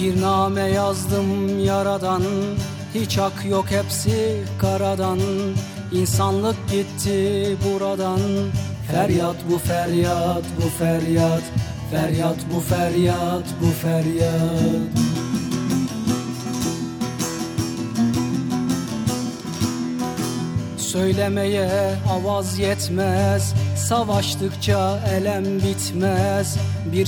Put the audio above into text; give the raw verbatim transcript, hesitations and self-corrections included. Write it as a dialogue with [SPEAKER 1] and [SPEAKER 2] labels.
[SPEAKER 1] Bir name yazdım yaradan, hiç ak yok hepsi karadan. İnsanlık gitti buradan. Feryat bu feryat bu feryat, feryat bu feryat bu feryat. Söylemeye avaz yetmez, savaştıkça elem bitmez. Bir